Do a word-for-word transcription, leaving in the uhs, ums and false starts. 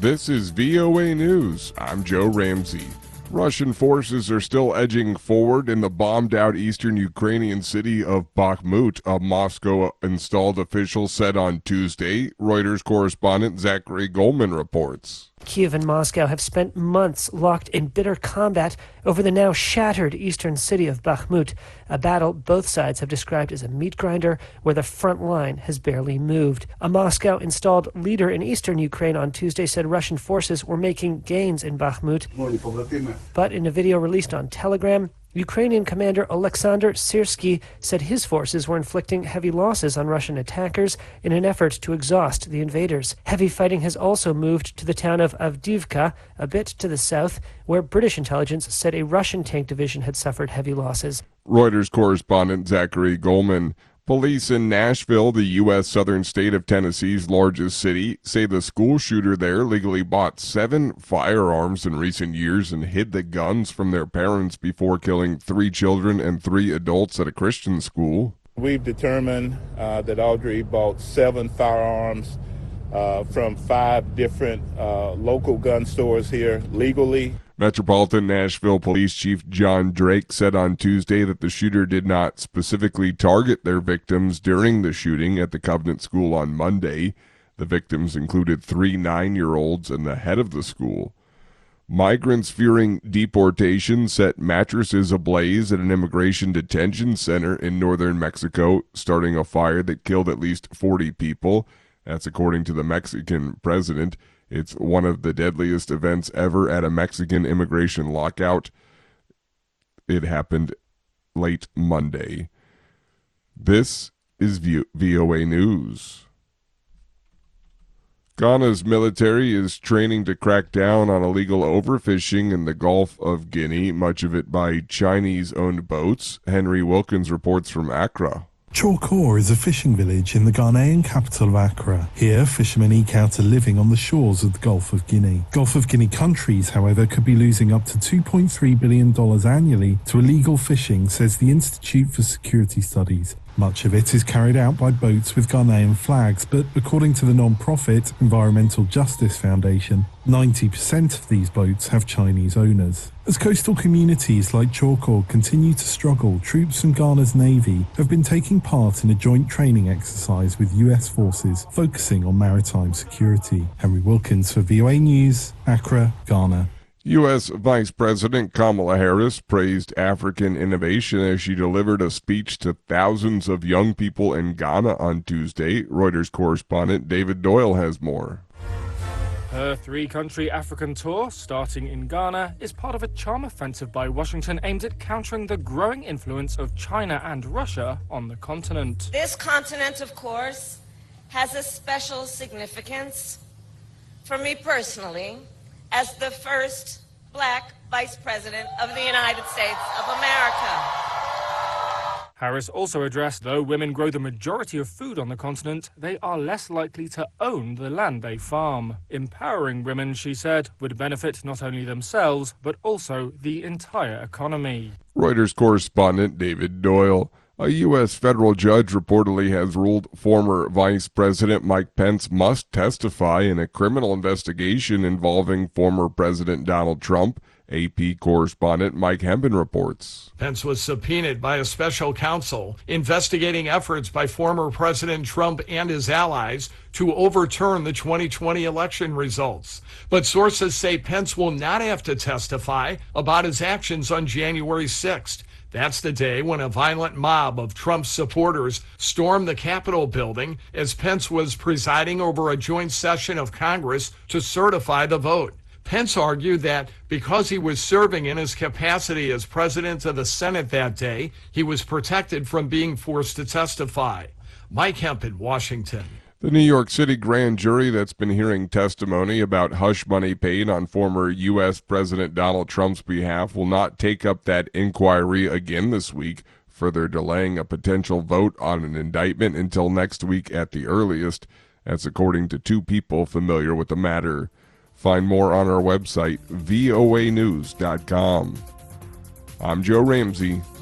This is V O A News. I'm Joe Ramsey. Russian forces are still edging forward in the bombed-out eastern Ukrainian city of Bakhmut, a Moscow-installed official said on Tuesday. Reuters correspondent Zachary Goldman reports. Kyiv and Moscow have spent months locked in bitter combat over the now shattered eastern city of Bakhmut, a battle both sides have described as a meat grinder where the front line has barely moved. A Moscow-installed leader in eastern Ukraine on Tuesday said Russian forces were making gains in Bakhmut. But in a video released on Telegram, Ukrainian commander Alexander Syrsky said his forces were inflicting heavy losses on Russian attackers in an effort to exhaust the invaders. Heavy fighting has also moved to the town of Avdiivka, a bit to the south, where British intelligence said a Russian tank division had suffered heavy losses. Reuters correspondent Zachary Goldman. Police in Nashville, the U S southern state of Tennessee's largest city, say the school shooter there legally bought seven firearms in recent years and hid the guns from their parents before killing three children and three adults at a Christian school. We've determined uh, that Audrey bought seven firearms uh, from five different uh, local gun stores here legally. Metropolitan Nashville Police Chief John Drake said on Tuesday that the shooter did not specifically target their victims during the shooting at the Covenant School on Monday. The victims included three nine-year-olds and the head of the school. Migrants fearing deportation set mattresses ablaze at an immigration detention center in northern Mexico, starting a fire that killed at least forty people. That's according to the Mexican president. It's one of the deadliest events ever at a Mexican immigration lockout. It happened late Monday. This is V O A News. Ghana's military is training to crack down on illegal overfishing in the Gulf of Guinea, much of it by Chinese-owned boats. Henry Wilkins reports from Accra. Chawkor is a fishing village in the Ghanaian capital of Accra. Here, fishermen eke out a living on the shores of the Gulf of Guinea. Gulf of Guinea countries, however, could be losing up to two point three billion dollars annually to illegal fishing, says the Institute for Security Studies. Much of it is carried out by boats with Ghanaian flags, but according to the non-profit Environmental Justice Foundation, ninety percent of these boats have Chinese owners. As coastal communities like Chawkor continue to struggle, troops from Ghana's Navy have been taking part in a joint training exercise with U S forces focusing on maritime security. Henry Wilkins for V O A News, Accra, Ghana. U S Vice President Kamala Harris praised African innovation as she delivered a speech to thousands of young people in Ghana on Tuesday. Reuters correspondent David Doyle has more. Her three-country African tour, starting in Ghana, is part of a charm offensive by Washington aimed at countering the growing influence of China and Russia on the continent. This continent, of course, has a special significance for me personally, as the first black vice president of the United States of America. Harris also addressed, though women grow the majority of food on the continent, they are less likely to own the land they farm. Empowering women, she said, would benefit not only themselves, but also the entire economy. Reuters correspondent David Doyle. A U S federal judge reportedly has ruled former Vice President Mike Pence must testify in a criminal investigation involving former President Donald Trump. A P correspondent Mike Hemben reports. Pence was subpoenaed by a special counsel investigating efforts by former President Trump and his allies to overturn the twenty twenty election results. But sources say Pence will not have to testify about his actions on January sixth. That's the day when a violent mob of Trump's supporters stormed the Capitol building as Pence was presiding over a joint session of Congress to certify the vote. Pence argued that because he was serving in his capacity as president of the Senate that day, he was protected from being forced to testify. Mike Hemp in Washington. The New York City grand jury that's been hearing testimony about hush money paid on former U S President Donald Trump's behalf will not take up that inquiry again this week, further delaying a potential vote on an indictment until next week at the earliest. That's according to two people familiar with the matter. Find more on our website, V O A news dot com. I'm Joe Ramsey.